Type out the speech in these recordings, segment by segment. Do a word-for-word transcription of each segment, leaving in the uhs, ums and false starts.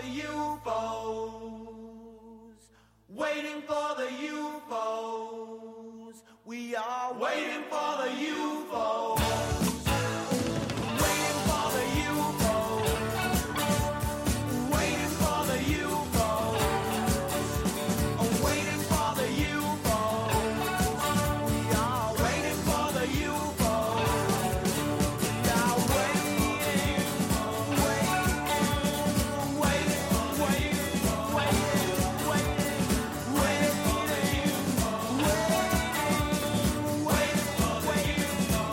the U F Os. Waiting for the U F Os. We are waiting for the U F Os. Waiting for the U F Os. Waiting for the U F Os. Waiting for the U F Os. We are waiting for the U F Os. We are waiting, waiting, waiting, waiting, waiting, waiting, waiting, waiting, waiting, waiting,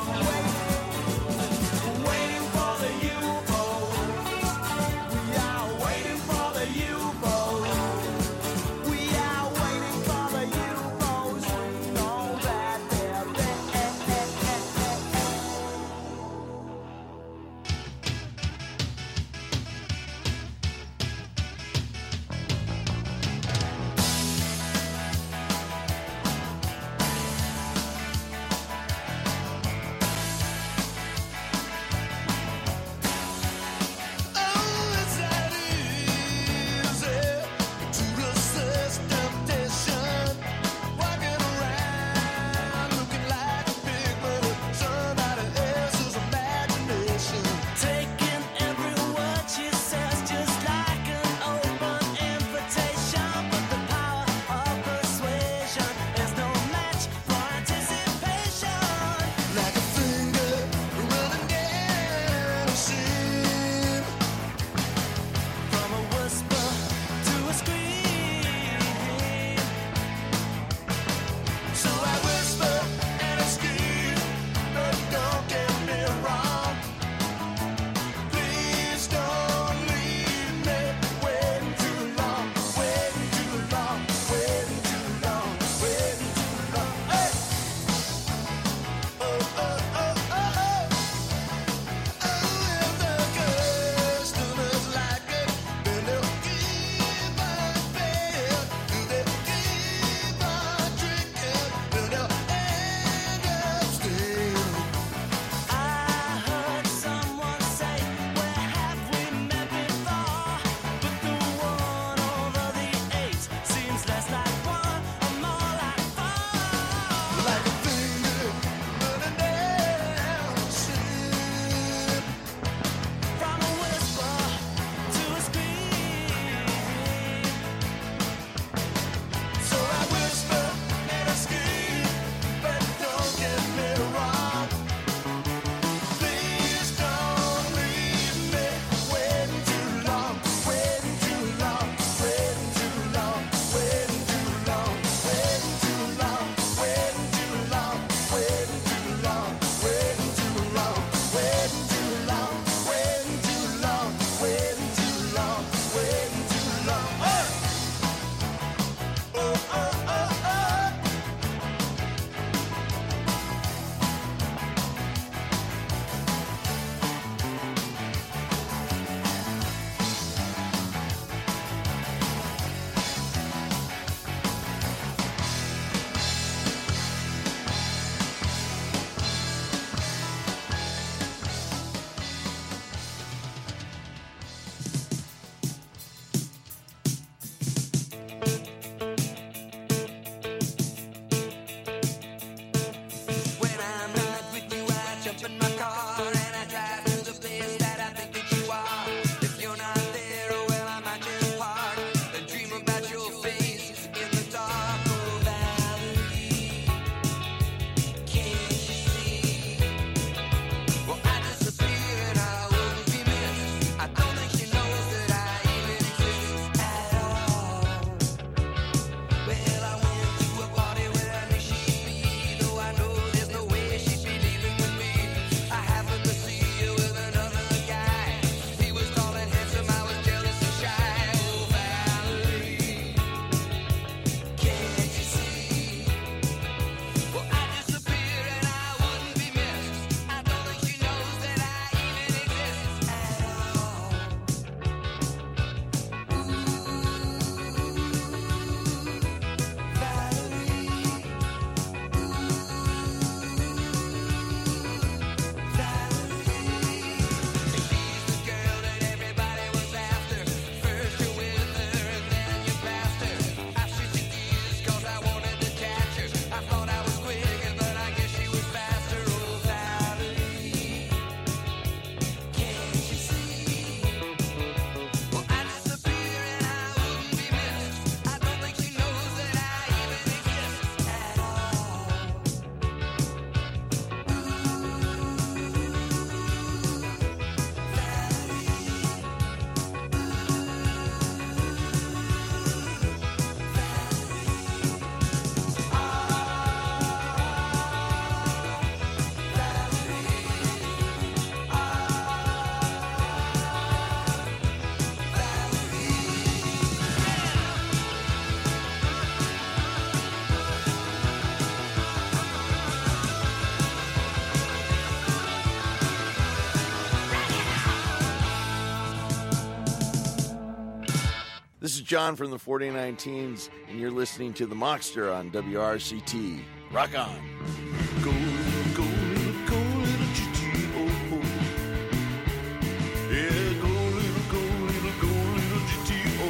This is John from the forty-nine Teens, and you're listening to The Mockster on W R C T. Rock on. Go, go, little, go, little G T O. Yeah, go, little, go, little, go, little G T O.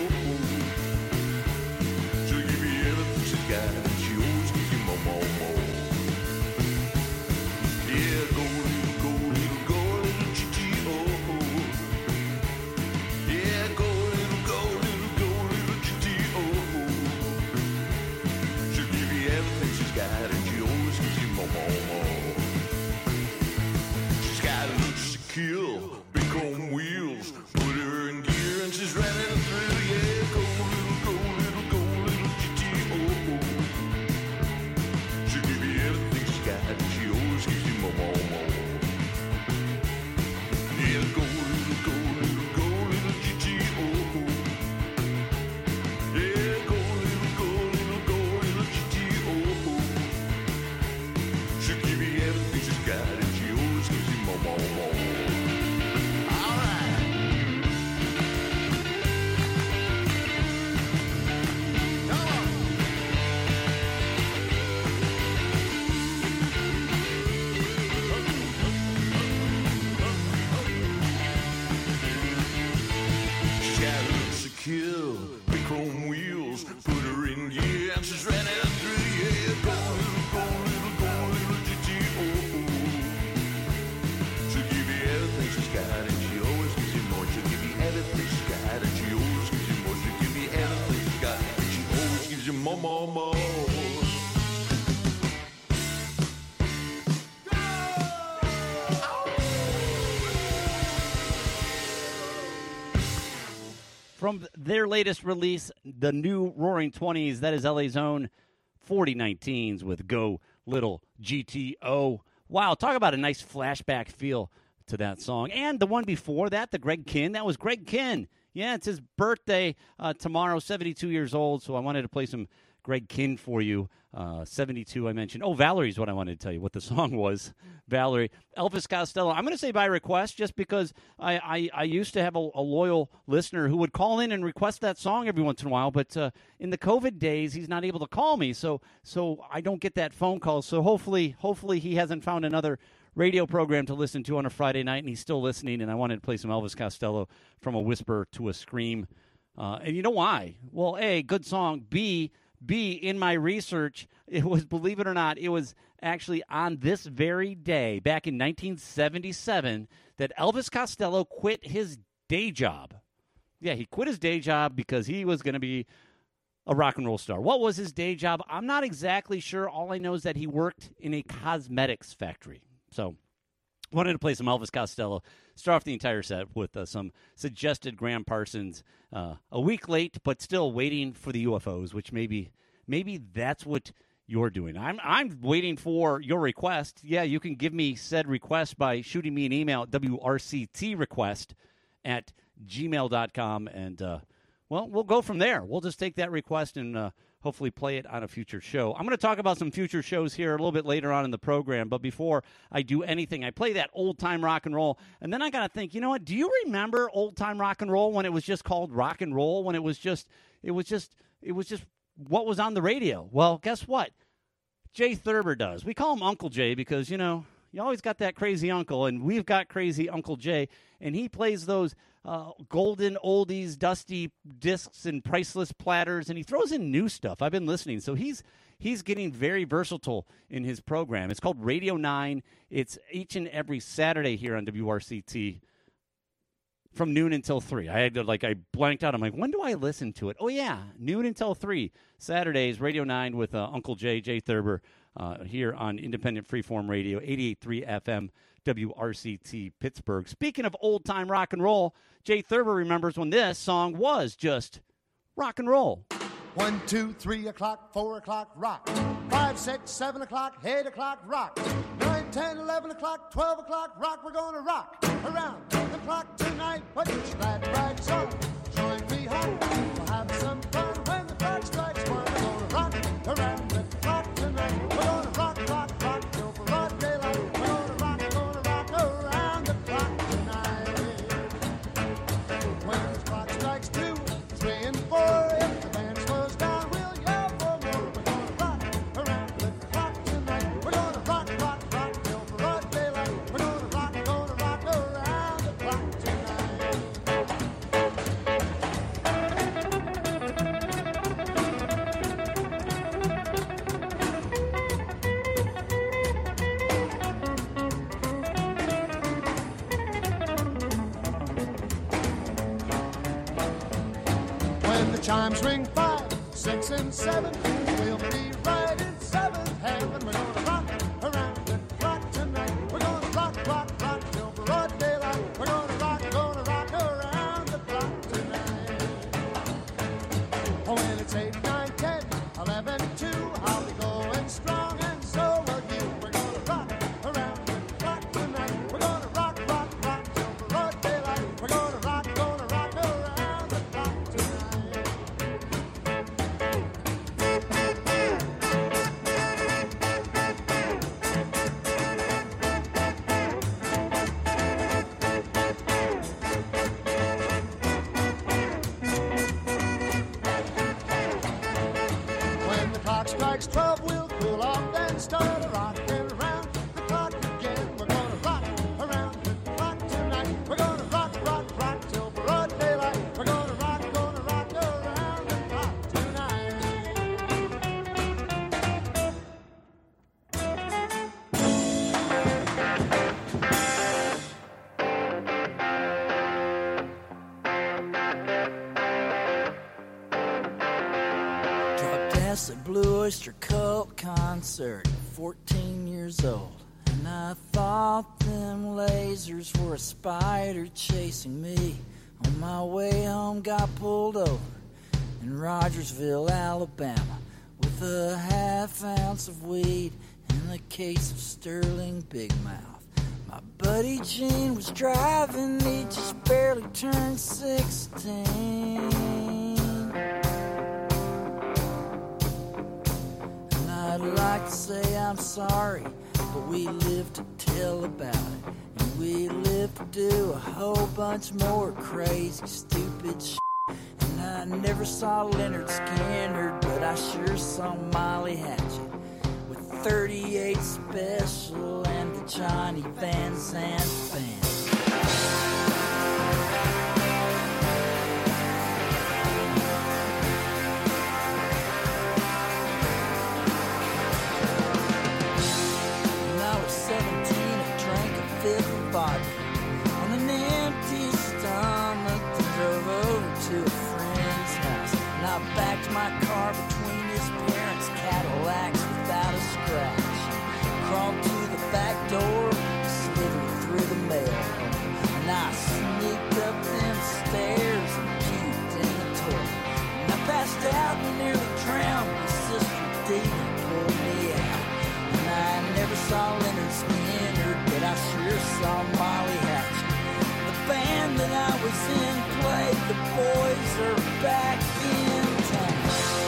She'll give you everything she's got, and she always gives you more, more, more. Yeah, go, little, go, little, go, little G T O. Yeah, go, little, go, little, go, little G T O. She'll give you everything she's got, and she always gives you more, more, more. She's got a look to kill, big chrome wheels, put her in gear, and she's running through. Yeah, go, little, go, little, go, little G T O. She'll give you everything she's got, and she always gives you more, more, more. Yeah, go, little, go, little, go, little G T O. Yeah, go, little, go, little, go, little G T O. She'll give you everything she's got, and she always gives you more, more, more. All right. Come on. She's got looks to kill, big chrome wheels, put her in gear, and she's running through. Yeah, go, little, go, little, go, little G T O. She'll give you everything she's got, and she always gives you more. She'll give you everything she's got, and she always gives you more. She'll give you everything she's got, and she always gives you more, more, more. From their latest release, the new Roaring Twenties, that is L A's own forty-nine Teens with Go Little G T O. Wow, talk about a nice flashback feel to that song. And the one before that, the Greg Kihn, that was Greg Kihn. Yeah, it's his birthday uh, tomorrow, seventy-two years old, so I wanted to play some Greg Kihn for you. Uh, seventy-two, I mentioned. Oh, Valerie's what I wanted to tell you, what the song was. Valerie. Elvis Costello. I'm going to say by request just because I, I, I used to have a, a loyal listener who would call in and request that song every once in a while, but uh, in the COVID days, he's not able to call me, so so I don't get that phone call. So hopefully, hopefully he hasn't found another radio program to listen to on a Friday night, and he's still listening, and I wanted to play some Elvis Costello, From a Whisper to a Scream. Uh, and you know why? Well, A, good song. B, B, in my research, it was, believe it or not, it was actually on this very day, back in nineteen seventy-seven, that Elvis Costello quit his day job. Yeah, he quit his day job because he was going to be a rock and roll star. What was his day job? I'm not exactly sure. All I know is that he worked in a cosmetics factory. So wanted to play some Elvis Costello. Start off the entire set with uh, some suggested Graham Parsons. Uh, a week late, but still waiting for the U F Os, which maybe maybe that's what you're doing. I'm I'm waiting for your request. Yeah, you can give me said request by shooting me an email at W R C T request at gmail dot com, and uh, well, we'll go from there. We'll just take that request and uh, hopefully play it on a future show. I'm going to talk about some future shows here a little bit later on in the program, but before I do anything, I play that old-time rock and roll, and then I got to think, you know what, do you remember old-time rock and roll when it was just called rock and roll, when it was just, it was just, it was just what was on the radio? Well, guess what? Jay Thurber does. We call him Uncle Jay because, you know, you always got that crazy uncle, and we've got crazy Uncle Jay, and he plays those uh, golden oldies, dusty discs and priceless platters, and he throws in new stuff. I've been listening, so he's he's getting very versatile in his program. It's called Radio nine. It's each and every Saturday here on W R C T from noon until three. I had to, like, I blanked out. I'm like, when do I listen to it? Oh, yeah, noon until three. Saturdays, Radio nine with uh, Uncle Jay, Jay Thurber, uh, here on Independent Freeform Radio, eighty-eight point three F M, W R C T, Pittsburgh. Speaking of old-time rock and roll, Jay Thurber remembers when this song was just rock and roll. One, two, three o'clock, four o'clock, rock. Five, six, seven o'clock, eight o'clock, rock. Nine, ten, eleven o'clock, twelve o'clock, rock. We're gonna rock around the clock tonight. Put your glad rags on, join me home. We'll have some fun when the clock strikes one. We're gonna rock around the clock tonight. We're gonna rock, rock, rock till broad daylight. We're gonna rock, gonna rock around the clock tonight. When the clock strikes two, three, and four. When the chimes ring five, six, and seven, we'll be right in seventh heaven. We're gonna rock around the clock tonight. We're gonna rock, rock, rock till broad daylight. We're gonna rock, gonna rock around the clock tonight. Oh, when it's eight, nine, ten, eleven, two, I'll be going strong, and so will you. We're gonna rock around the clock tonight. We're gonna rock, rock, rock till broad daylight. We're gonna rock, gonna rock around the clock tonight. When the clock strikes twelve, we'll cool off and start a rockin' around the clock again. We're gonna rock around the clock tonight. We're gonna rock, rock, rock till broad daylight. We're gonna rock, gonna rock around the clock tonight. Dropped acid Blue Oyster Cult concert, fourteen years old. And I thought them lasers were a spider chasing me. On my way home, got pulled over in Rogersville, Alabama, with a half ounce of weed and a case of Sterling Big Mouth. My buddy Gene was driving, he just barely turned sixteen. And I'd like to say I'm sorry, but we live to tell about it. And we live to do a whole bunch more crazy, stupid shit. And I never saw Leonard Skinner, but I sure saw Molly Hatchet with thirty-eight Special and the Johnny Van Zandt Band. When I was seventeen, I drank a fifth of vodka on an empty stomach and drove over to a friend's house. And I backed my car between his parents' Cadillacs without a scratch. Crawled to the back door, slithered through the mail. And I sneaked up them stairs and puked in the toilet. And I passed out and nearly drowned. My sister Dee pulled me out. And I never saw Leonard Skinner, but I sure saw Molly Hatchet. The band that I was in played The Boys Are Back in Town.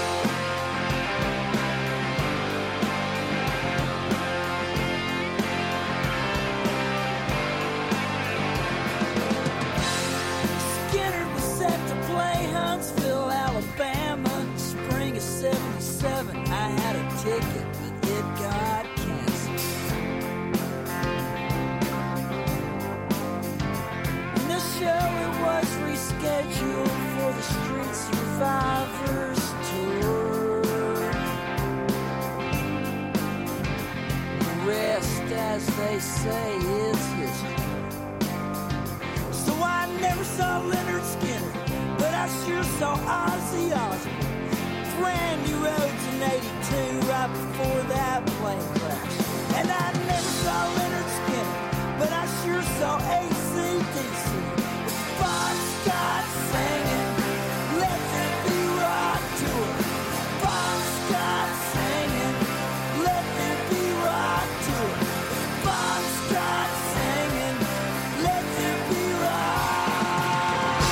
Skinner was set to play Huntsville, Alabama, spring of seventy-seven. I had a ticket, but it got canceled. And the show, it was rescheduled for the Street Survivors Tour. The rest, as they say, is history. So I never saw Leonard Skinner, but I sure saw Ozzy Osbourne. Brand new roads in eighty-two, right before that plane crash. And I never saw Leonard Skinner, but I sure saw A C D C. With Bob Scott singing, Let There Be Rock to it. Bob Scott singing, Let There Be Rock to it. Bob Scott singing, Let There Be Rock.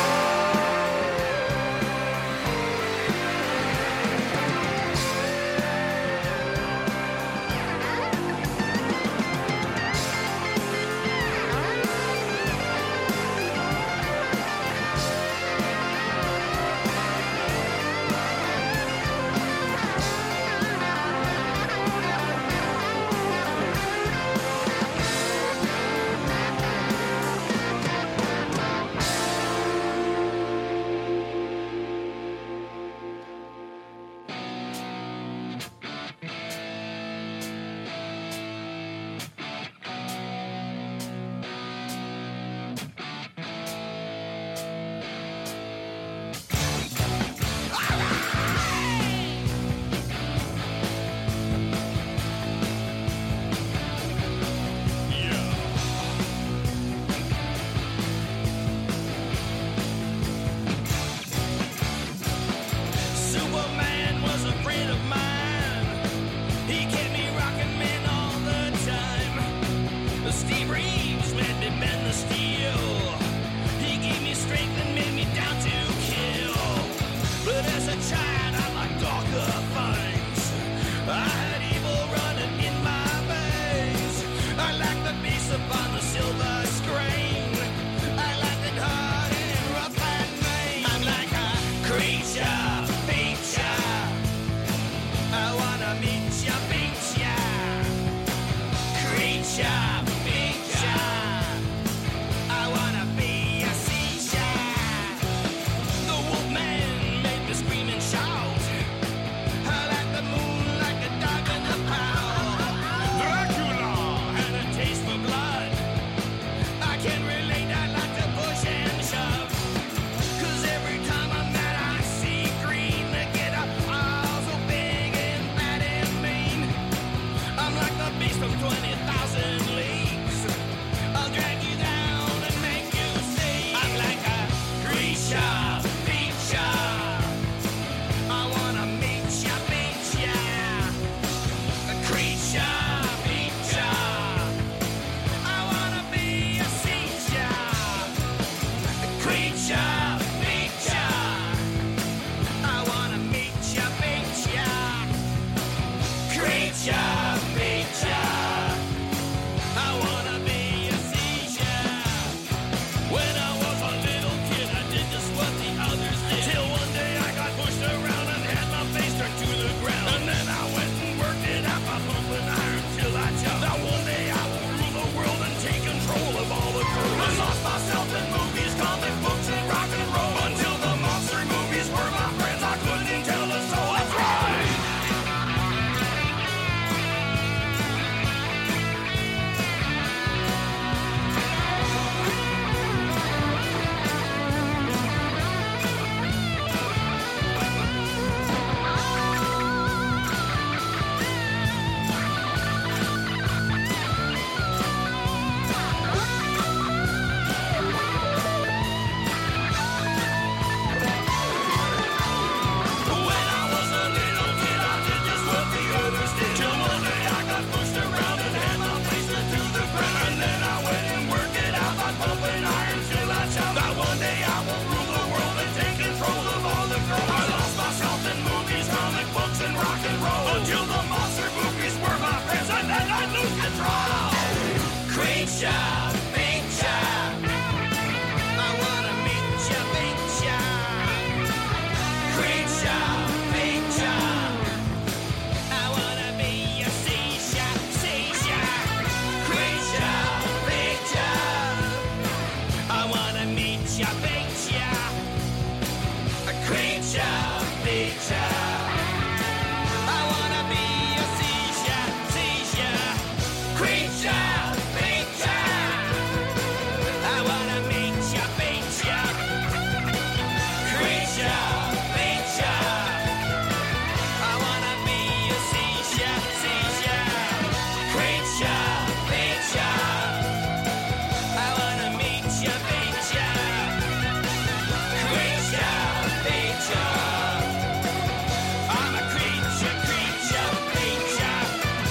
Creature, feature. I wanna be a seashell, seashell. Creature, feature. I wanna meet ya, meet ya. Creature, feature. I wanna be a seashell, seashell. Creature, feature. I wanna meet ya, meet ya. Creature, feature. I'm a creature, creature, feature.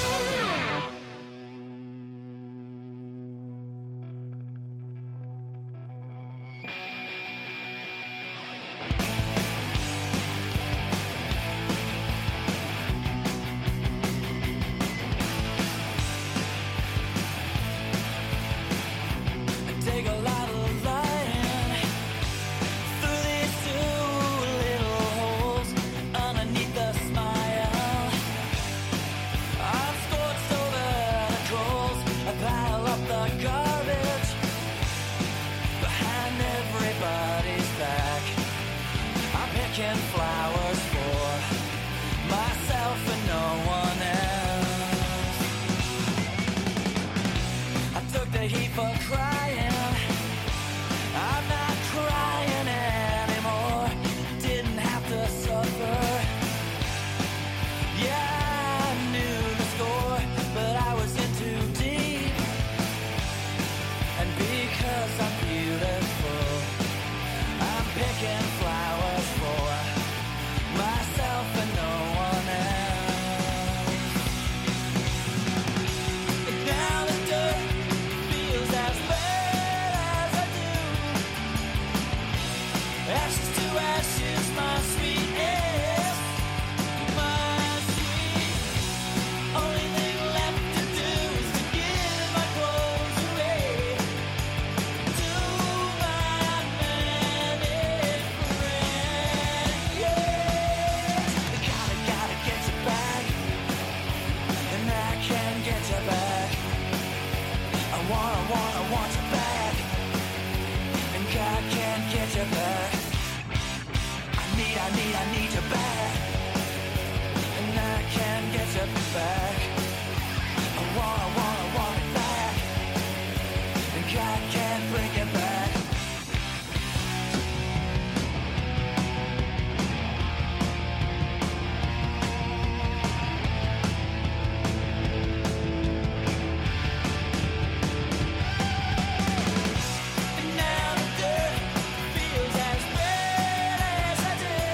Take a lot of lying through these two little holes underneath the smile. I'm scorched over the coals. I pile up the garbage behind everybody's back. I'm picking flowers for myself and no one else. I took the heat for crying. I'm not crying anymore. Didn't have to suffer. Yeah, I knew the score, but I was in too deep. And because I'm beautiful, I'm picking flowers for myself and no one else. And now the dirt feels as bad as I do. Ashes to ashes, my sweet ass, my sweet. Only thing left to do is to give my clothes away to my many friends. Yeah, gotta, gotta get you back, and I can get you back. I wanna, wanna, want you back, and God can't get you back. I need, I need, I need you back, and I can't get you back. I wanna, wanna, want it back, and God can't bring it back. And now the dirt feels as red as I do.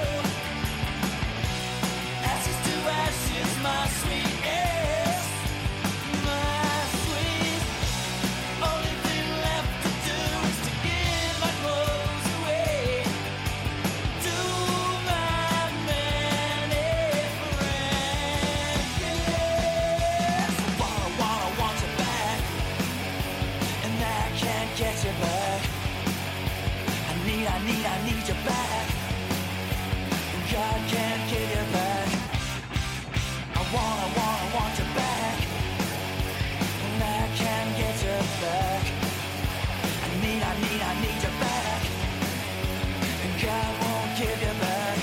Ashes to ashes, my sweet ass, my sweet. Only thing left to do is to give my clothes away to my many friends. Yes, I wanna, wanna, want you back, and I can't get you back. I need, I need, I need you back, and God can't give you back. I wanna, wanna, want you back, and I can't get you back. I need, I need, I need you back, and God won't give you back.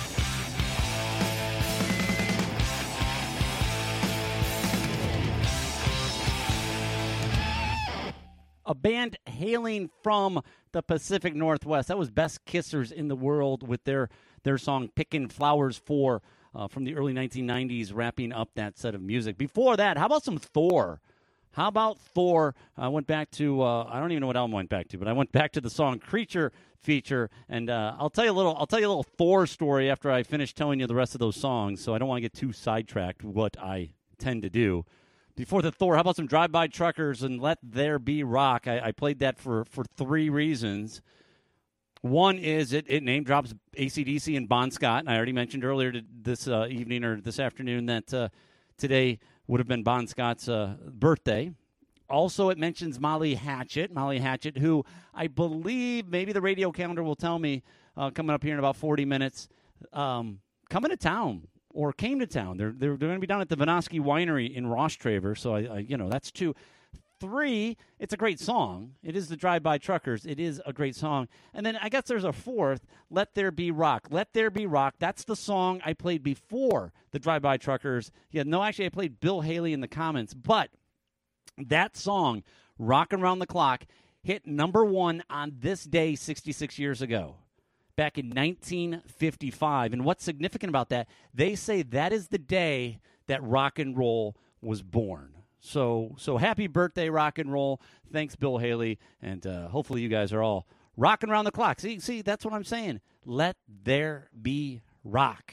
A band hailing from the Pacific Northwest. That was Best Kissers in the World with their their song Pickin' Flowers for uh, from the early nineteen nineties, wrapping up that set of music. Before that, how about some Thor? How about Thor? I went back to, uh, I don't even know what album I went back to, but I went back to the song Creature feature, and uh, I'll tell you a little I'll tell you a little Thor story after I finish telling you the rest of those songs, so I don't want to get too sidetracked, what I tend to do. Before the Thor, how about some Drive-By Truckers and Let There Be Rock? I, I played that for, for three reasons. One is it, it name drops A C D C and Bon Scott. And I already mentioned earlier to, this uh, evening or this afternoon that uh, today would have been Bon Scott's uh, birthday. Also, it mentions Molly Hatchet. Molly Hatchet, who I believe, maybe the radio calendar will tell me, uh, coming up here in about forty minutes, um, coming to town. Or came to town. They're they're, they're going to be down at the Vinoski Winery in Rostraver. So I, I, you know, that's two. three, it's a great song. It is the Drive-By Truckers. It is a great song. And then I guess there's a fourth, Let There Be Rock. Let There Be Rock. That's the song I played before the Drive-By Truckers. Yeah, no, actually, I played Bill Haley in the comments. But that song, Rockin' Round the Clock, hit number one on this day sixty-six years ago, back in nineteen fifty-five. And what's significant about that, they say that is the day that rock and roll was born. So so happy birthday, rock and roll. Thanks, Bill Haley. And uh, hopefully you guys are all rocking around the clock. See, see, that's what I'm saying. Let there be rock.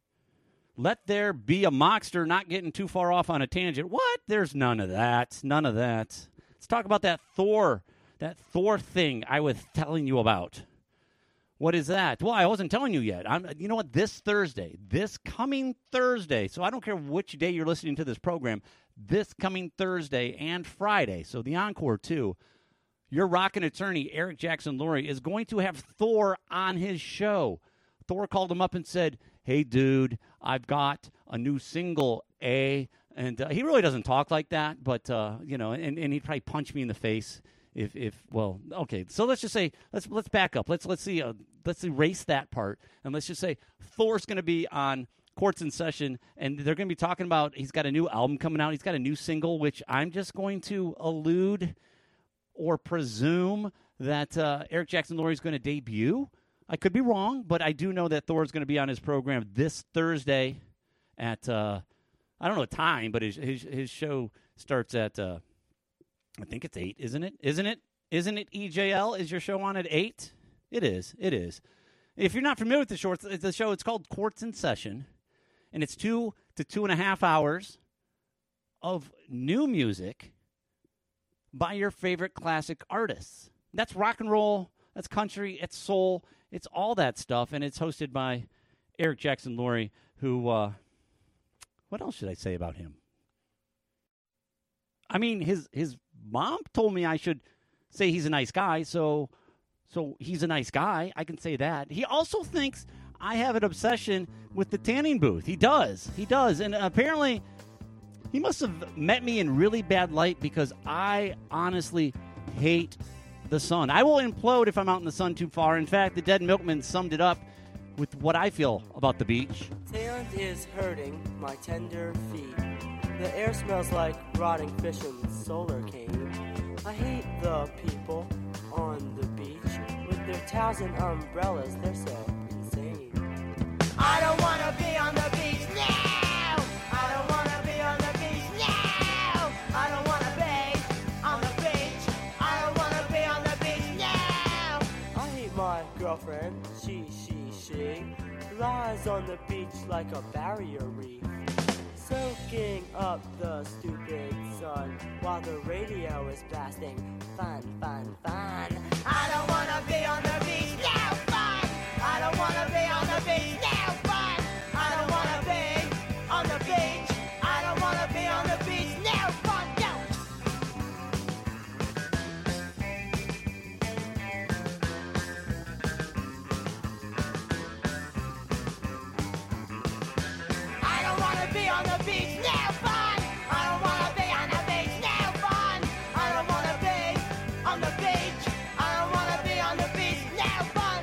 Let there be a Mockster, not getting too far off on a tangent. What? There's none of that. None of that. Let's talk about that Thor, that Thor thing I was telling you about. What is that? Well, I wasn't telling you yet. I'm, you know what? This Thursday, this coming Thursday, so I don't care which day you're listening to this program, this coming Thursday and Friday, so the encore too, your rockin' attorney, Eric Jackson Lurie, is going to have Thor on his show. Thor called him up and said, hey, dude, I've got a new single, A. And uh, he really doesn't talk like that, but, uh, you know, and, and he'd probably punch me in the face. If, if well, okay, so let's just say let's let's back up. Let's let's see uh, let's erase that part, and let's just say Thor's going to be on Courts in Session, and they're going to be talking about he's got a new album coming out. He's got a new single, which I'm just going to allude or presume that uh, Eric Jackson Lurie is going to debut. I could be wrong, but I do know that Thor's going to be on his program this Thursday at uh, I don't know the time, but his his, his show starts at. Uh, I think it's eight, isn't it? Isn't it? Isn't it E J L? Is your show on at eight? It is. It is. If you're not familiar with the show, it's, the show, it's called Courts in Session, and it's two to two and a half hours of new music by your favorite classic artists. That's rock and roll. That's country. It's soul. It's all that stuff, and it's hosted by Eric Jackson Lurie, who, uh, what else should I say about him? I mean, his his mom told me I should say he's a nice guy, so so he's a nice guy. I can say that. He also thinks I have an obsession with the tanning booth. He does. He does. And apparently, he must have met me in really bad light because I honestly hate the sun. I will implode if I'm out in the sun too far. In fact, the Dead Milkman summed it up with what I feel about the beach. Sand is hurting my tender feet. The air smells like rotting fish and solar cane. I hate the people on the beach with their towels and umbrellas. They're so insane. I don't want to be on the beach now. I don't want to be on the beach now. I don't want to be on the beach. I don't want to be on the beach now. I hate my girlfriend. She, she, she lies on the beach like a barrier reef, soaking up the stupid sun while the radio is blasting fun, fun, fun. I don't wanna be on the beach now, fun. I don't wanna be on the beach now, fun. I don't wanna be on the beach. I don't wanna be on the beach now, fun. No. I don't wanna be on the beach now, fun. I don't wanna be on the beach now, fun. I don't wanna be on the beach. I don't wanna be on the beach now, fun.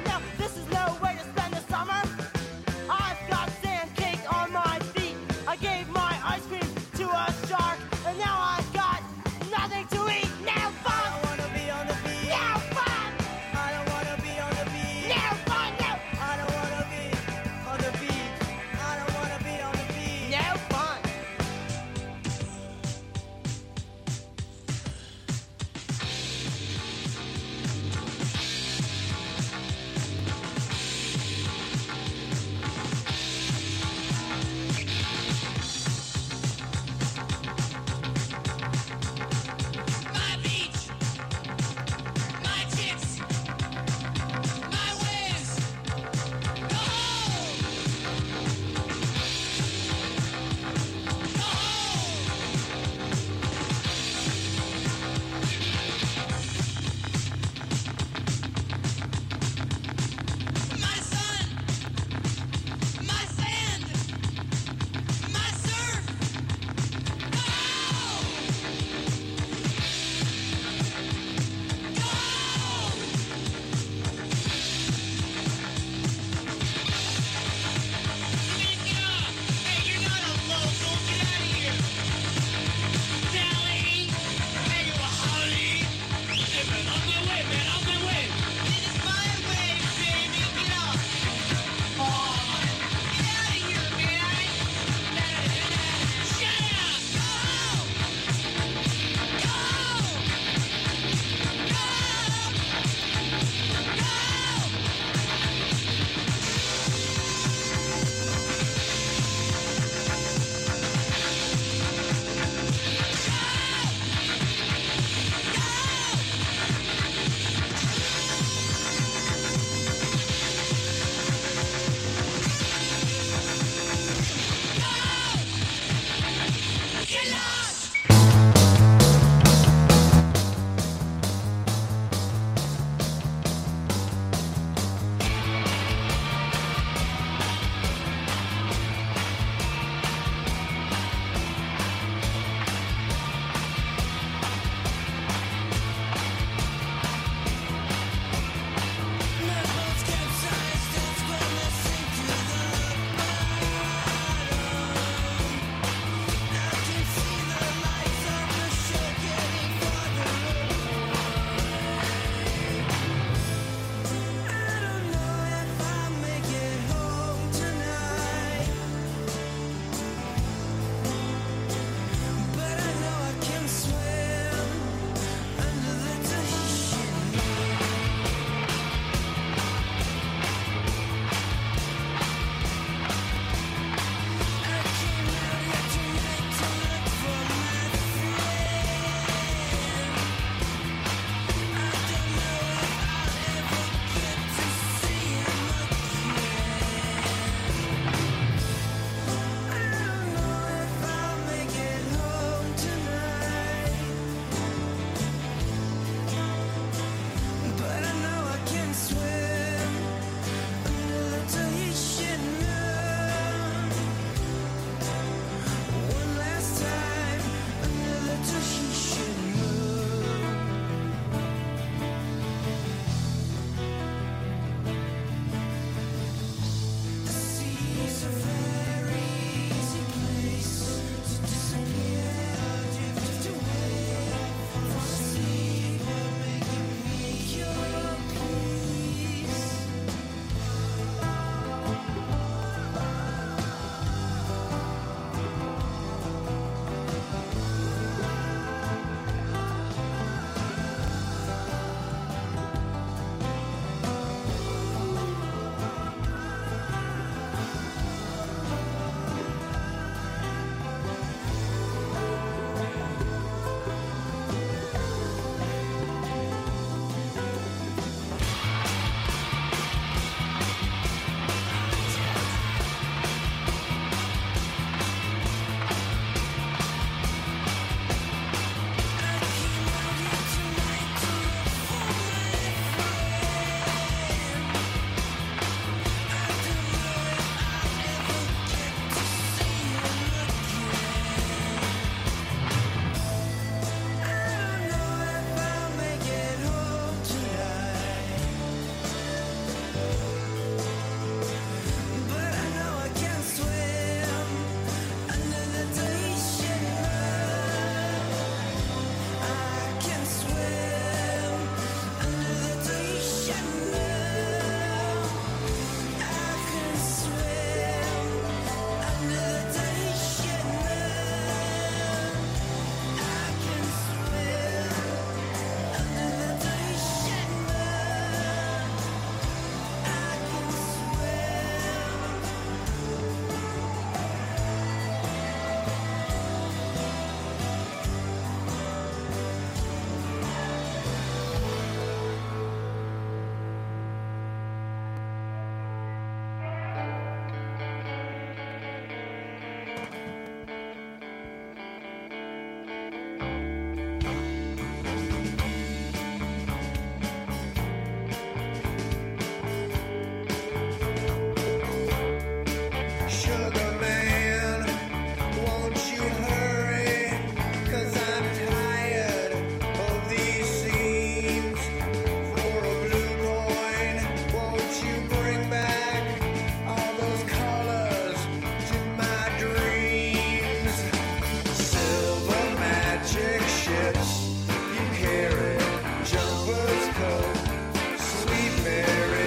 Sugar man, won't you hurry? 'Cause I'm tired of these scenes. For a blue coin, won't you bring back all those colors to my dreams? Silver magic ships you carry, jumpers coat, sweet Mary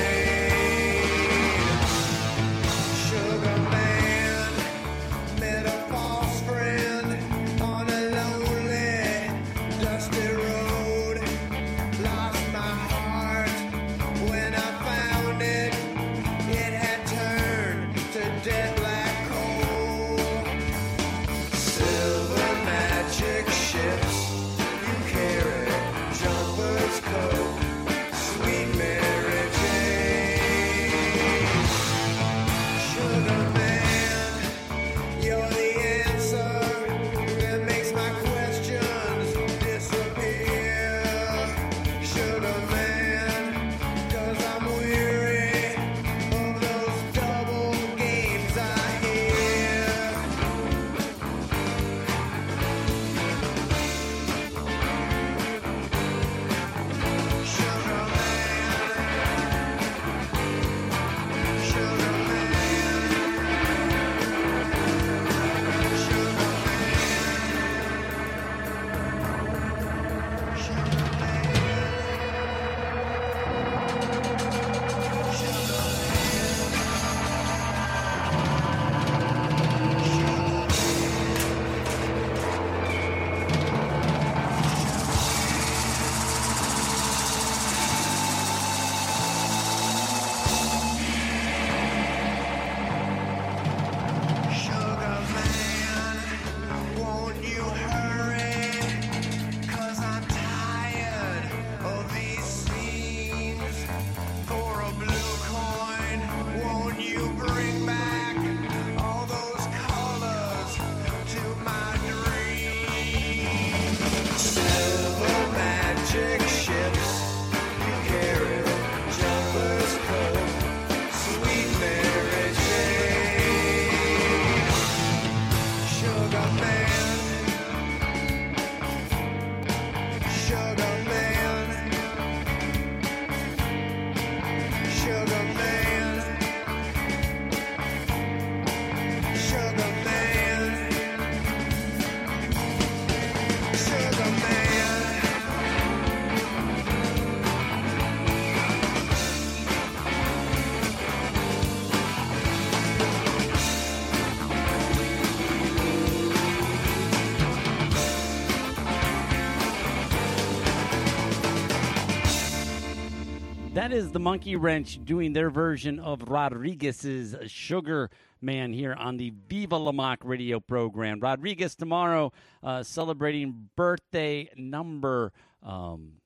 Jane. Sugar man, met a false friend on a lonely, dusty road. Lost my heart when I found it. It had turned to dead black coal. Silver magic ships you carry, jumpers coat, sweet Mary Jane. Sugar man, you're the answer that makes my questions disappear. Sugar man, 'cause I'm weary of those double games I hear. Sugar man, sugar man, sugar man, sugar Sugar man, won't you hurry? 'Cause I'm tired of these scenes. For a blue coin, won't you bring back all those colors to my dreams? Silver magic ships you carry, jumpers coat, sweet Mary Jane. Sugar man, sugar man, sugar man, sugar man, sugar man. That is the Monkey Wrench doing their version of Rodriguez's Sugar Man here on the Viva La Mock radio program. Rodriguez tomorrow uh, celebrating birthday number um,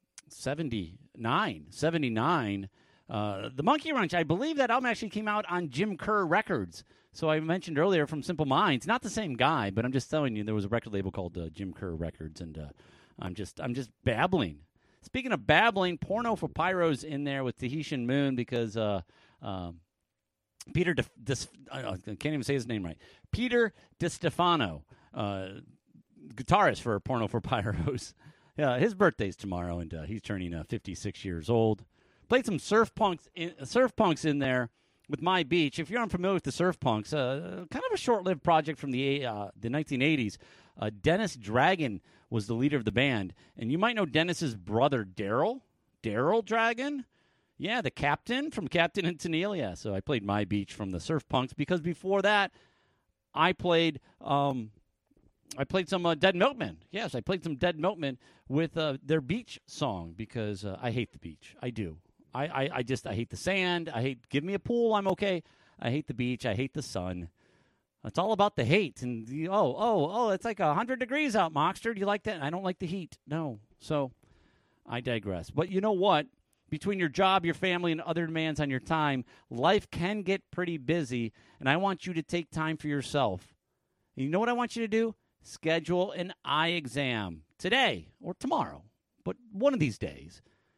seventy-nine. seventy-nine. Uh, the Monkey Wrench, I believe that album actually came out on Jim Kerr Records. So I mentioned earlier from Simple Minds, not the same guy, but I'm just telling you there was a record label called uh, Jim Kerr Records, and uh, I'm just I'm just babbling. Speaking of babbling, Porno for Pyro's in there with Tahitian Moon because uh, um, Peter, De, De, I can't even say his name right. Peter DeStefano, uh, guitarist for Porno for Pyro's. Yeah, his birthday's tomorrow, and uh, he's turning uh, fifty-six years old. Played some surf punks, in, surf punks in there with My Beach. If you're unfamiliar with the Surf Punks, uh, kind of a short-lived project from the uh, the nineteen eighties. Uh, Dennis Dragon was the leader of the band, and you might know Dennis's brother Daryl, Daryl Dragon. Yeah, the captain from Captain and Tennille. Yeah, so I played My Beach from the Surf Punks because before that, I played um, I played some uh, Dead Milkmen. Yes, I played some Dead Milkmen with uh, their beach song because uh, I hate the beach. I do. I, I, I just I hate the sand. I hate. Give me a pool. I'm okay. I hate the beach. I hate the sun. It's all about the hate. And the, oh oh oh, it's like a hundred degrees out, Mockster. Do you like that? I don't like the heat. No. So I digress. But you know what? Between your job, your family, and other demands on your time, life can get pretty busy. And I want you to take time for yourself. And you know what I want you to do? Schedule an eye exam today or tomorrow, but one of these days.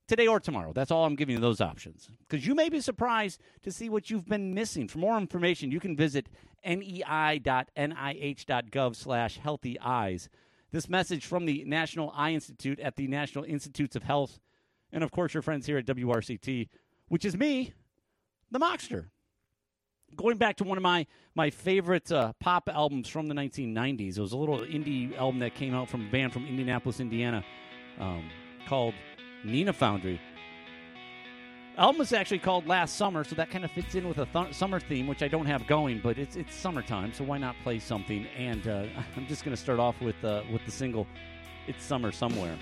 today or tomorrow. That's all I'm giving you, those options. Because you may be surprised to see what you've been missing. For more information, you can visit nei dot n i h dot gov slash healthy eyes. This message from the National Eye Institute at the National Institutes of Health, and, of course, your friends here at W R C T, which is me, the Mockster. Going back to one of my, my favorite uh, pop albums from the nineteen nineties. It was a little indie album that came out from a band from Indianapolis, Indiana, um, called Nina Foundry. Album was actually called Last Summer, so that kind of fits in with a th- summer theme, which I don't have going, but it's it's summertime, so why not play something? And uh, I'm just going to start off with uh, with the single, It's Summer Somewhere.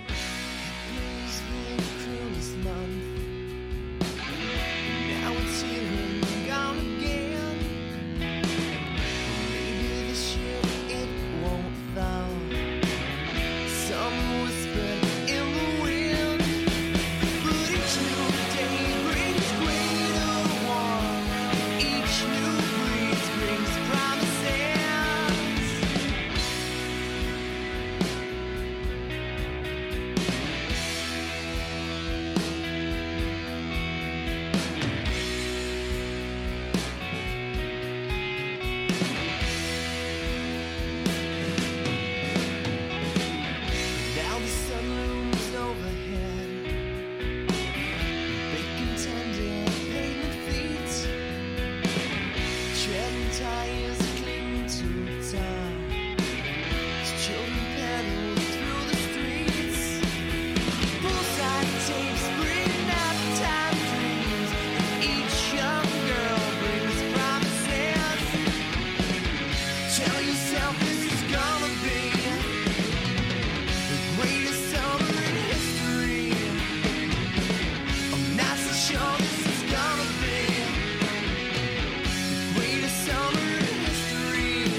Now it's here and gone again. Maybe this year it won't thaw. Some whisper in the wind, but each new day brings greater warmth. Each new breeze brings promises. Now the sun looms overhead, bacon tender pavement feet, treading tires cling to time. As children pedal through the streets, poolside tapes bring nap time dreams, and each young girl brings promises. Tell yourself this is gonna be the greatest summer in history. I'm not so sure this is gonna be the greatest summer in history.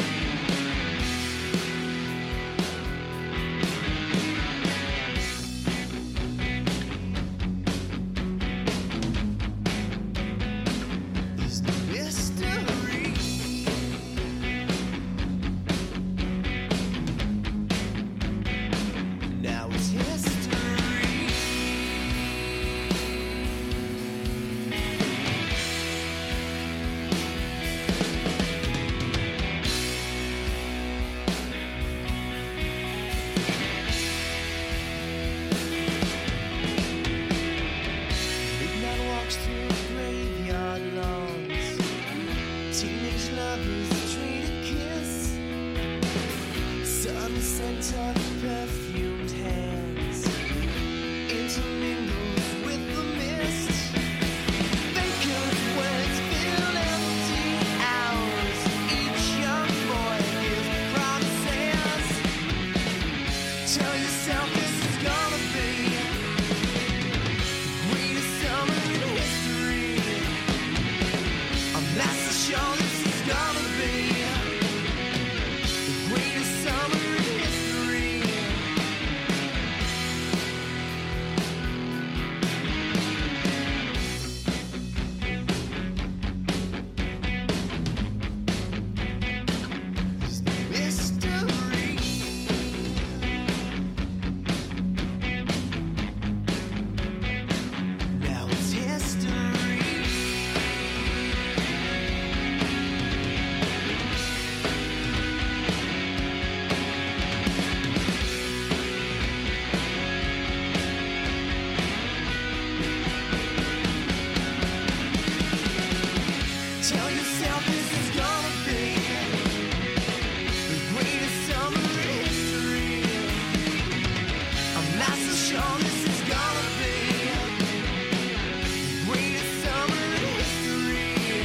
There's no mystery. Now it's history. Midnight walks through graveyard lawns. Teenage lovers trade a kiss. Sun scent of perfumed hands intermingles with the mist. Vacant words fill empty hours. Each young boy gives promises. Tell yourself this is gonna be the greatest summer in history. I'm not so sure this is gonna be the greatest summer in history. There's no mystery. Now it's history. Tell yourself this is gonna be the greatest summer in history. I'm not so sure this is gonna be the greatest summer in history.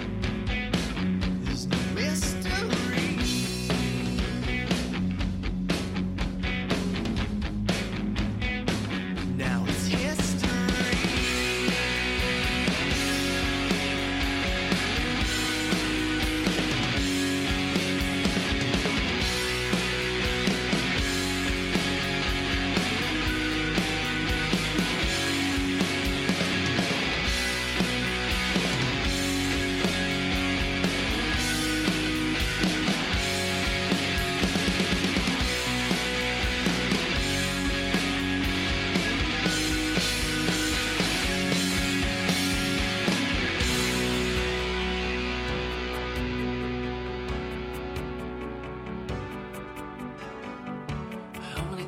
There's no mystery.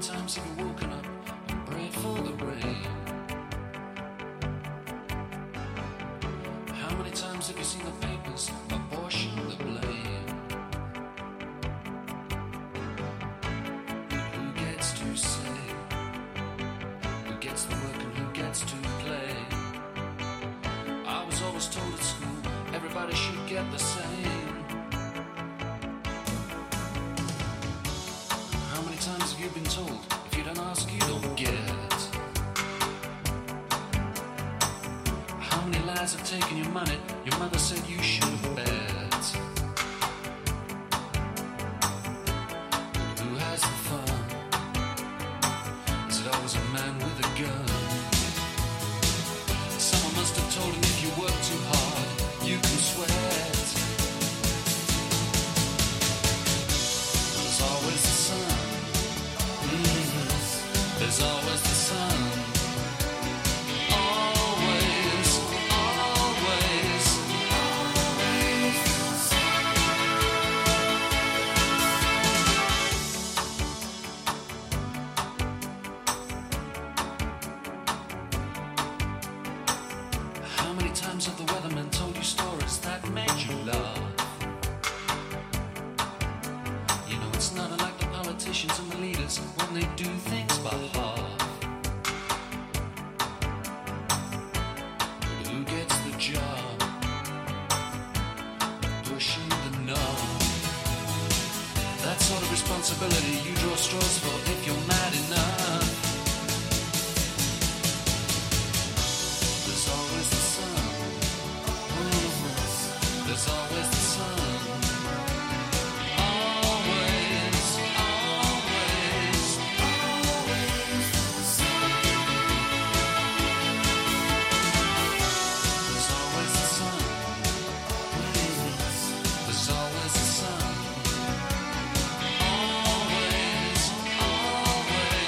times have you woken up and prayed for the rain? How many times have you seen the papers apportion the blame? Who gets to say? Who gets the work and who gets to play? I was always told at school everybody should get the same. How many times have you been told if you don't ask you don't get? How many lies have taken your money? Your mother said you should bet. Who has the fun? Is it always a man with a gun? Someone must have told him if you work too hard, you can sweat. There's always the sun. Mm-hmm. There's always the sun. Always, always, always. How many times have the weathermen told you stories that made you laugh? You know it's not unlike the politicians and the leaders when they do things by half. But who gets the job? Pushing the knob. That sort of responsibility you draw straws for if you're mad enough. There's always the sun. Mhm. There's always the sun. Always, always, always the sun. There's always the sun. Mhm. There's always the sun. Always, always.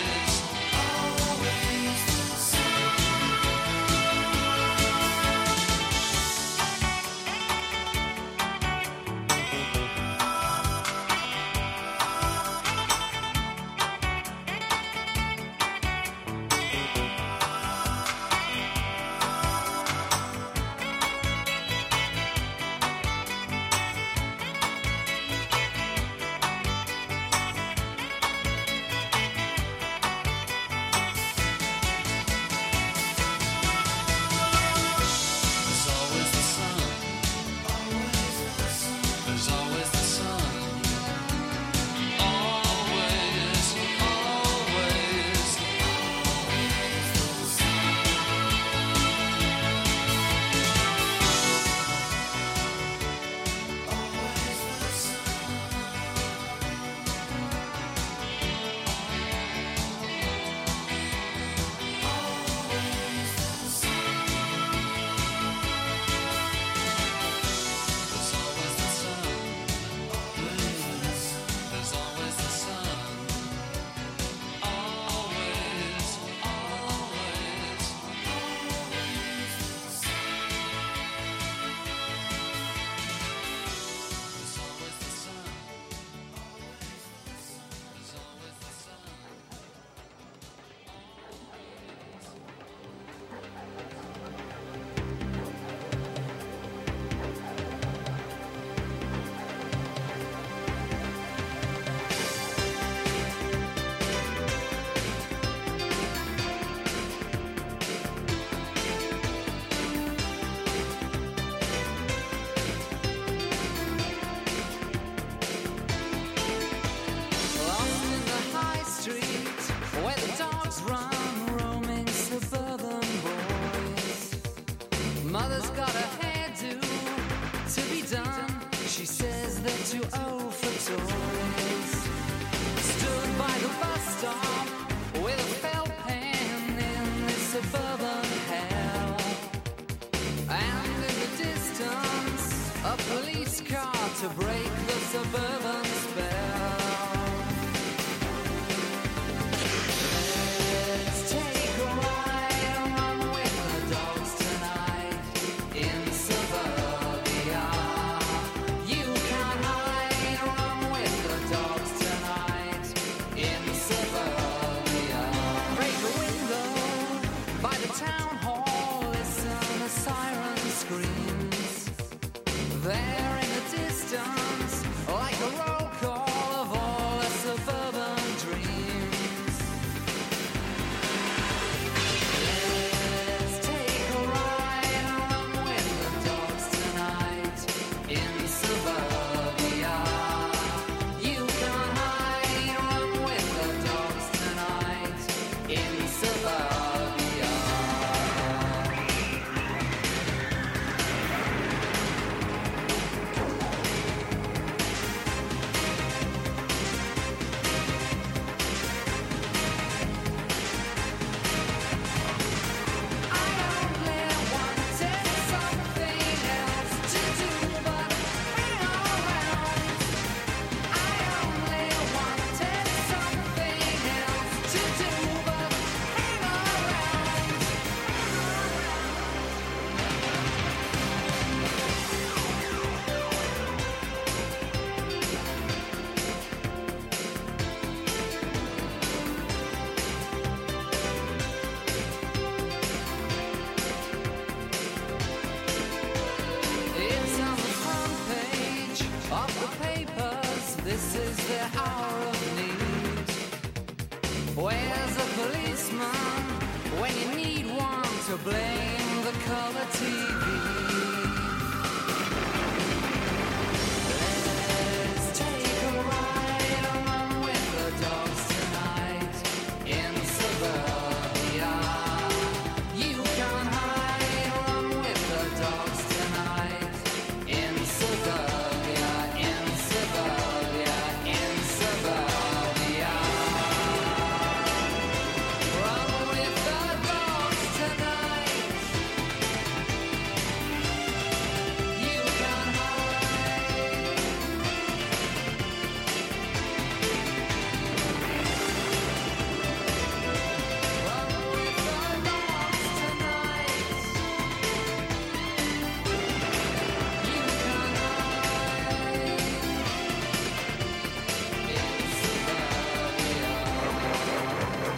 blame the color T V. Let's take a ride along with the dogs tonight in suburbia. You can hide along with the dogs tonight in suburbia, in suburbia, in suburbia. Run with the dogs tonight. You can hide. Run with the dogs tonight. You can hide in suburbia.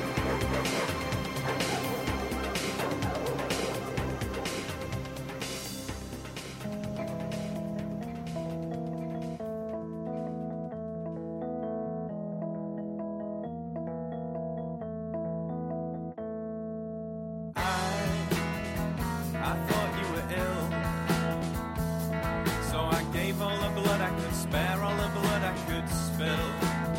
I thought you were ill, so I gave all the blood I could spare, all the blood I could spill.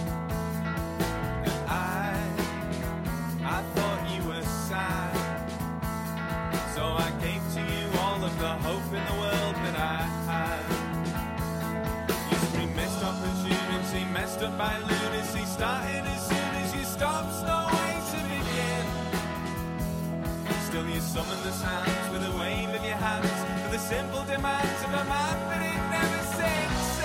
And I, I thought you were sad, so I gave to you all of the hope in the world that I had. You screamed missed opportunity, messed up by lunacy, started as soon as you stopped, no way to begin. Still you summon the sounds with a wave of your hands for the simple demands of a man that it never sings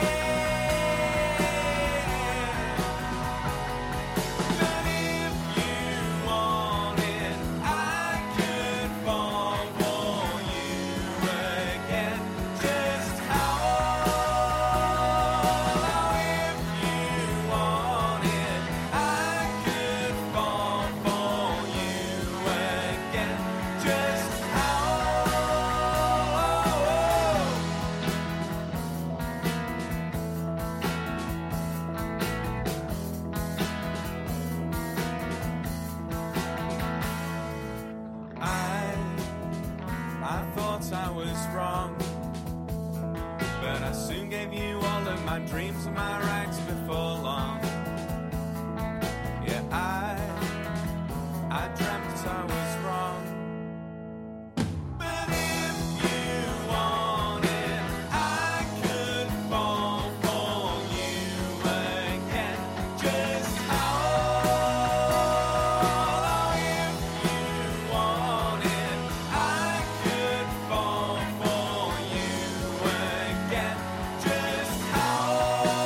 in. But if you wanted, I could fall for you again. Just how? If you wanted, I could fall for you again. Just how? I, I thought I was wrong, but I soon gave you all of my dreams and my rags before long. Yeah, I, I dreamt I was wrong. But if you wanted, I could fall for you again. Just how? If you wanted, I could fall for you again. Just how?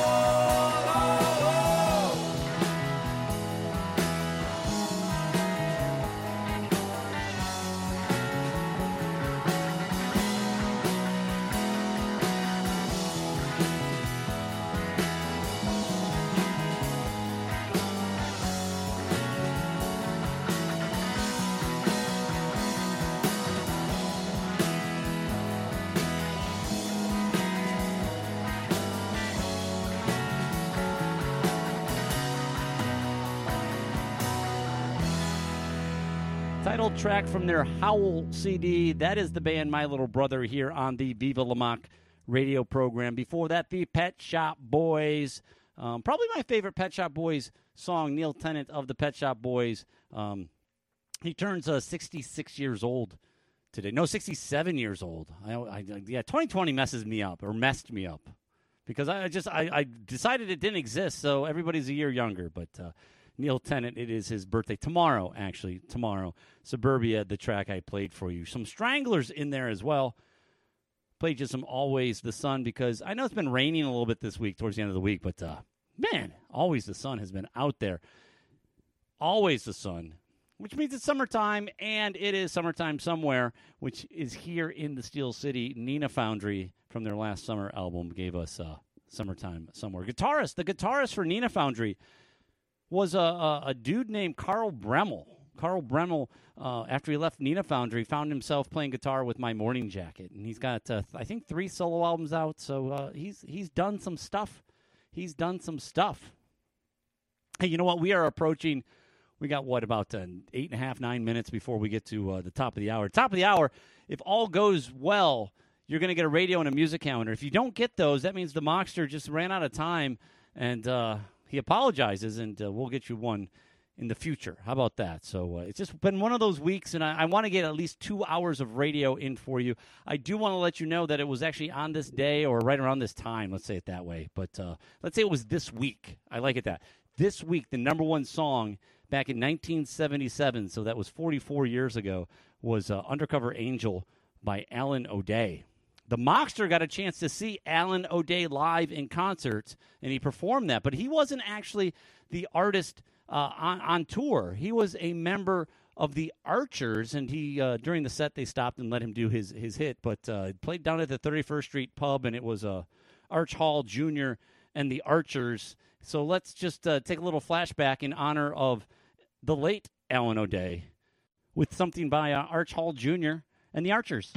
Title track from their Howl C D. That is the band My Little Brother here on the Viva La Mock radio program. Before that, the Pet Shop Boys. Um, probably my favorite Pet Shop Boys song, Neil Tennant of the Pet Shop Boys. Um, he turns uh, sixty-six years old today. No, sixty-seven years old. I, I, yeah, twenty twenty messes me up, or messed me up. Because I just I, I decided it didn't exist, so everybody's a year younger. But uh, Neil Tennant, it is his birthday tomorrow, actually, tomorrow. Suburbia, the track I played for you. Some Stranglers in there as well. Played just some Always the Sun, because I know it's been raining a little bit this week, towards the end of the week, but uh, man, Always the Sun has been out there. Always the Sun, which means it's summertime, and it is summertime somewhere, which is here in the Steel City. Nina Foundry, from their last summer album, gave us uh, Summertime Somewhere. Guitarist, the guitarist for Nina Foundry was a, a, a dude named Carl Bremmel. Carl Bremmel, uh, after he left Nina Foundry, found himself playing guitar with My Morning Jacket, and he's got, uh, I think, three solo albums out. So uh, he's he's done some stuff. He's done some stuff. Hey, you know what? We are approaching We got, what, about uh, eight and a half, nine minutes before we get to uh, the top of the hour. Top of the hour, if all goes well, you're going to get a radio and a music calendar. If you don't get those, that means the Mockster just ran out of time, and uh, he apologizes, and uh, we'll get you one in the future. How about that? So uh, it's just been one of those weeks, and I, I want to get at least two hours of radio in for you. I do want to let you know that it was actually on this day or right around this time, let's say it that way. But uh, let's say it was this week. I like it that. This week, the number one song back in nineteen seventy-seven, so that was forty-four years ago, was uh, Undercover Angel by Alan O'Day. The Mockster got a chance to see Alan O'Day live in concert, and he performed that. But he wasn't actually the artist uh, on, on tour. He was a member of the Archers, and he uh, during the set they stopped and let him do his, his hit. But uh, played down at the thirty-first Street Pub, and it was uh, Arch Hall Junior and the Archers. So let's just uh, take a little flashback in honor of the late Alan O'Day with something by uh, Arch Hall Junior and the Archers.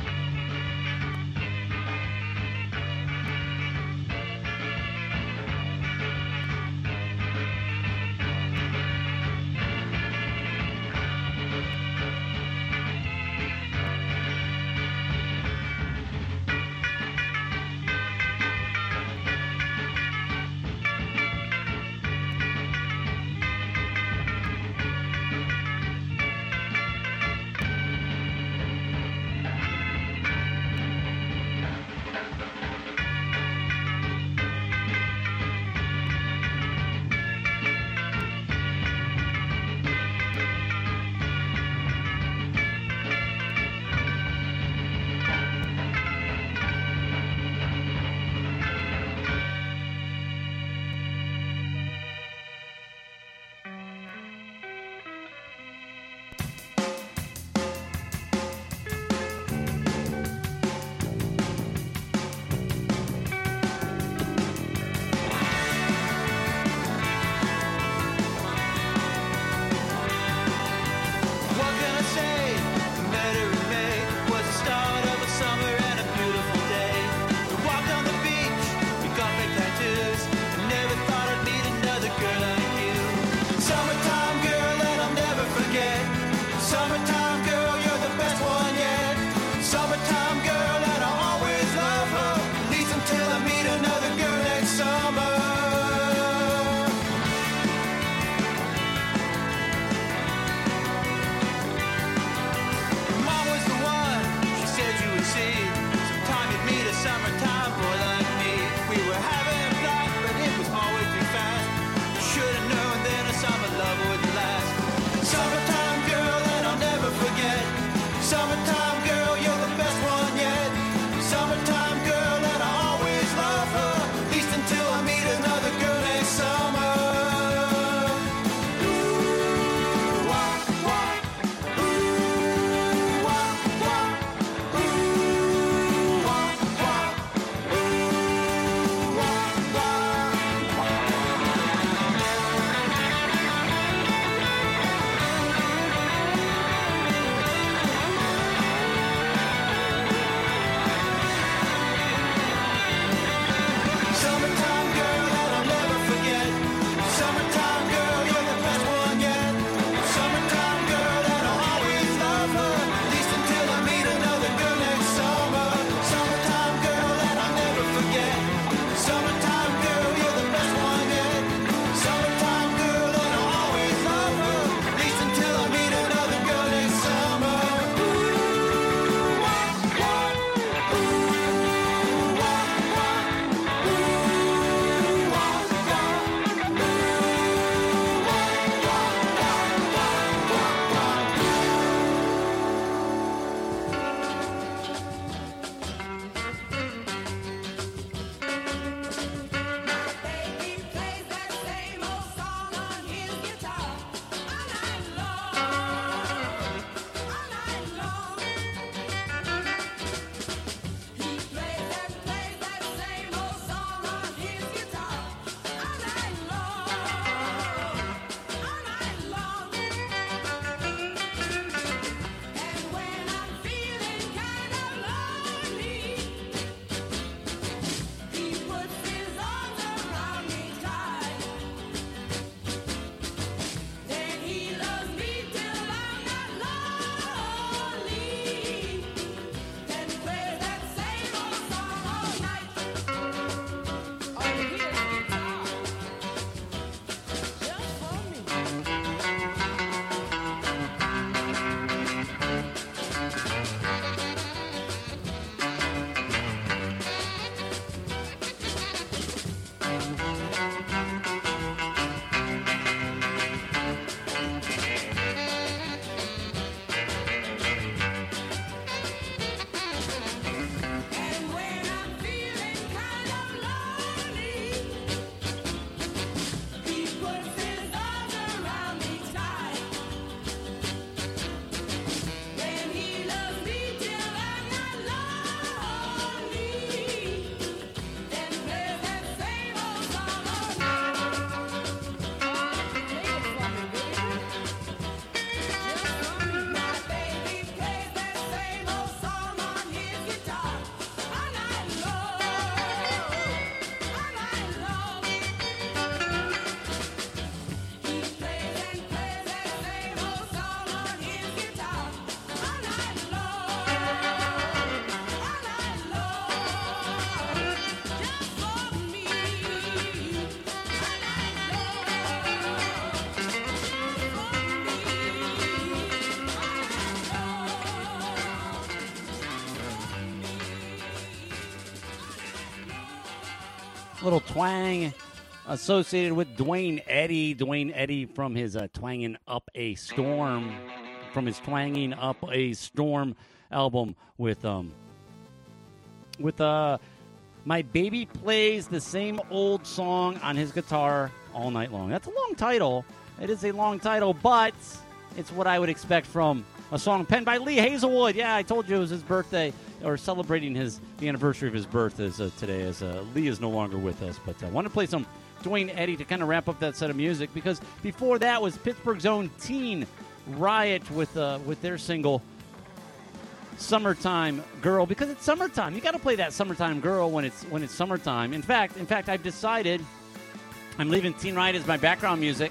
Little twang associated with Dwayne Eddy. Dwayne Eddy from his uh, Twangin' Up a Storm, from his Twanging Up a Storm album with um with uh My Baby Plays the Same Old Song on his guitar all night long. That's a long title. It is a long title, but it's what I would expect from a song penned by Lee Hazelwood. Yeah, I told you it was his birthday, or celebrating his the anniversary of his birth is uh, today, as uh, Lee is no longer with us. But I want to play some Dwayne Eddy to kind of wrap up that set of music, because before that was Pittsburgh's own Teen Riot with uh, with their single "Summertime Girl," because it's summertime. You got to play that "Summertime Girl" when it's when it's summertime. In fact, in fact, I've decided I'm leaving Teen Riot as my background music.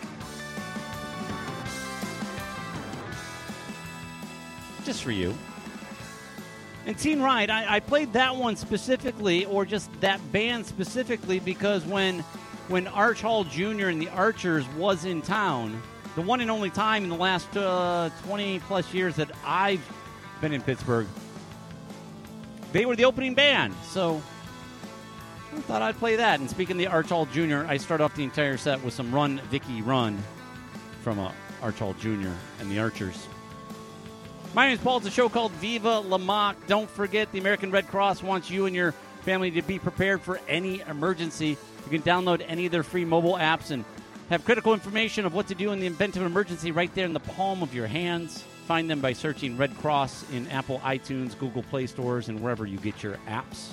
Just for you. And Teen Riot, I, I played that one specifically, or just that band specifically, because when when Arch Hall Junior and the Archers was in town, the one and only time in the last uh, twenty plus years that I've been in Pittsburgh, they were the opening band. So I thought I'd play that. And speaking of the Arch Hall Junior, I start off the entire set with some Run, Vicky, Run from uh, Arch Hall Junior and the Archers. My name is Paul. It's a show called Viva La Mock. Don't forget, the American Red Cross wants you and your family to be prepared for any emergency. You can download any of their free mobile apps and have critical information of what to do in the event of an emergency right there in the palm of your hands. Find them by searching Red Cross in Apple iTunes, Google Play Stores, and wherever you get your apps.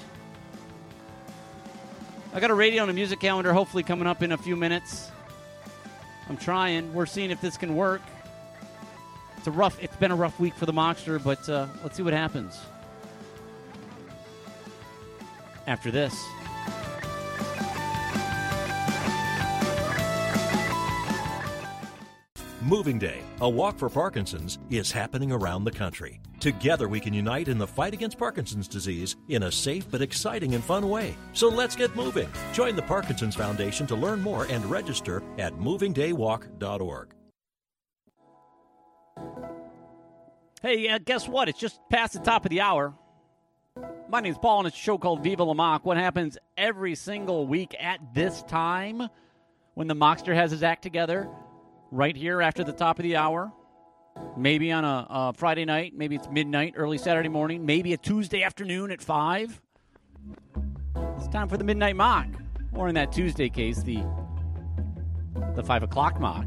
I got a radio and a music calendar hopefully coming up in a few minutes. I'm trying. We're seeing if this can work. It's a rough. It's been a rough week for the Mockster, but uh, let's see what happens after this. Moving Day, a walk for Parkinson's, is happening around the country. Together we can unite in the fight against Parkinson's disease in a safe but exciting and fun way. So let's get moving. Join the Parkinson's Foundation to learn more and register at moving day walk dot org. Hey, uh, guess what? It's just past the top of the hour. My name's Paul, and it's a show called Viva La Mock. What happens every single week at this time when the Mockster has his act together, right here after the top of the hour. Maybe on a, a Friday night, maybe it's midnight, early Saturday morning, maybe a Tuesday afternoon at five. It's time for the Midnight Mock, or in that Tuesday case, the the five o'clock mock.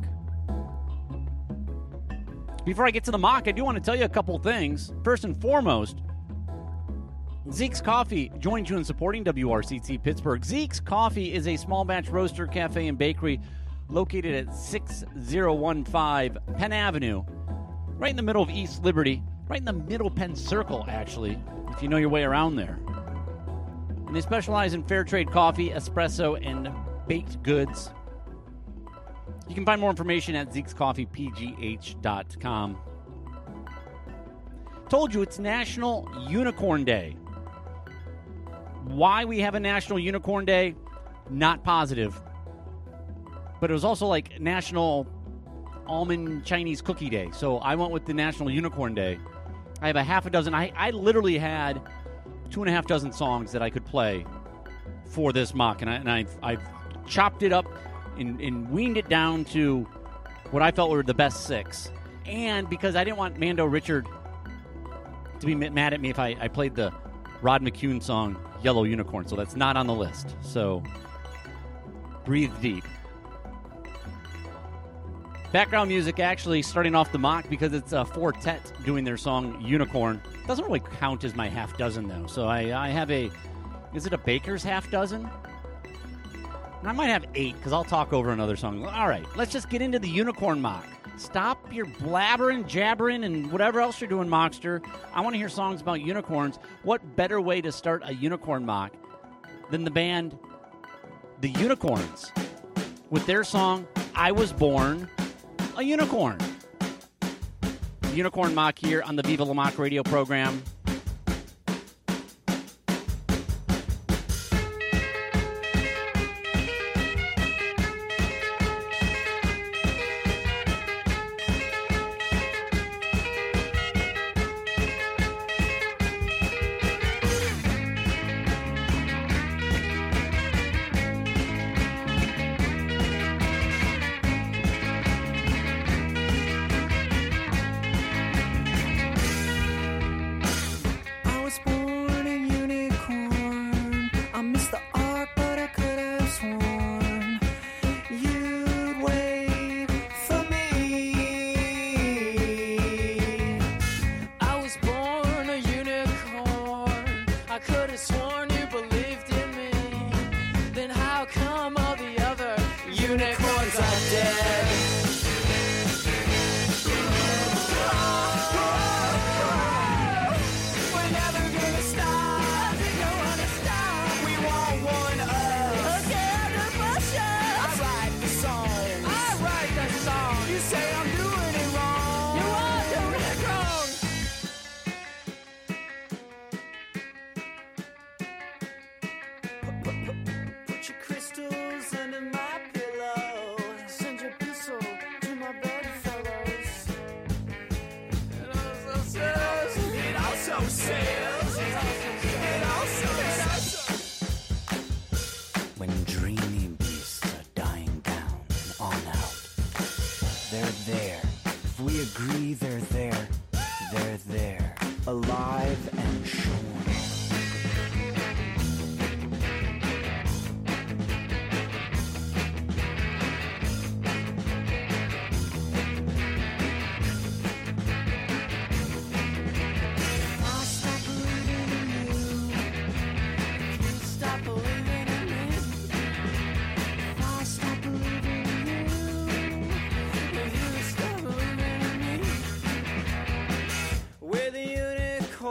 Before I get to the mock, I do want to tell you a couple things. First and foremost, Zeke's Coffee joins you in supporting W R C T Pittsburgh. Zeke's Coffee is a small batch roaster, cafe, and bakery located at six oh one five Penn Avenue, right in the middle of East Liberty, right in the middle Penn Circle, actually, if you know your way around there. And they specialize in fair trade coffee, espresso, and baked goods. You can find more information at zeeks coffee p g h dot com. Told you it's National Unicorn Day. Why we have a National Unicorn Day, not positive. But it was also like National Almond Chinese Cookie Day. So I went with the National Unicorn Day. I have a half a dozen. I, I literally had two and a half dozen songs that I could play for this mock. And, I, and I've, I've chopped it up and, and weaned it down to what I felt were the best six. And because I didn't want Mando Richard to be mad at me if I, I played the Rod McCune song, Yellow Unicorn. So that's not on the list. So breathe deep. Background music actually starting off the mock because it's a Fortet doing their song Unicorn. Doesn't really count as my half dozen though. So I, I have a, is it a Baker's half dozen? And I might have eight because I'll talk over another song. All right, let's just get into the Unicorn mock. Stop your blabbering, jabbering, and whatever else you're doing, Mockster. I want to hear songs about unicorns. What better way to start a unicorn mock than the band The Unicorns with their song, I Was Born a Unicorn. The Unicorn mock here on the Viva La Mock radio program. sails. And also, and also. When dreamy beasts are dying down and on out, they're there. If we agree they're there, they're there. Alive and shorn.